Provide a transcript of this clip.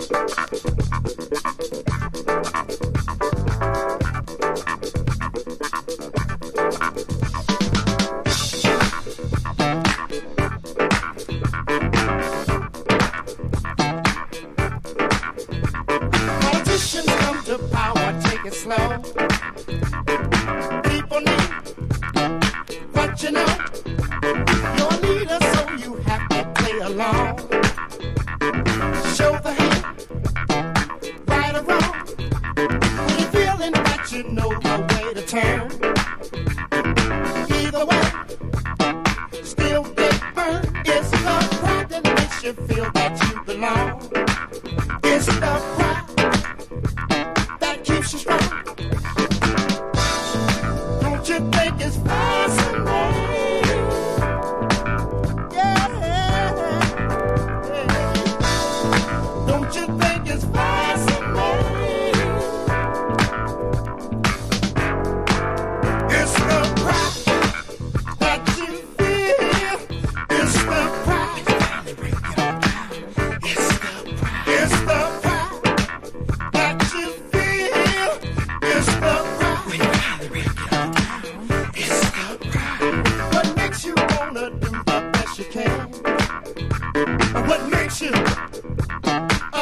Politicians come to power, take it slow. People need what you know. You're a leader, so you have to play along. Show the hand, right or wrong. When you're feeling that you know the way to turn. Either way, still get burned. It's the pride that makes you feel that you belong. It's the pride that keeps you strong. Don't you think it's fascinating? Yeah. Don't you think it's fascinating?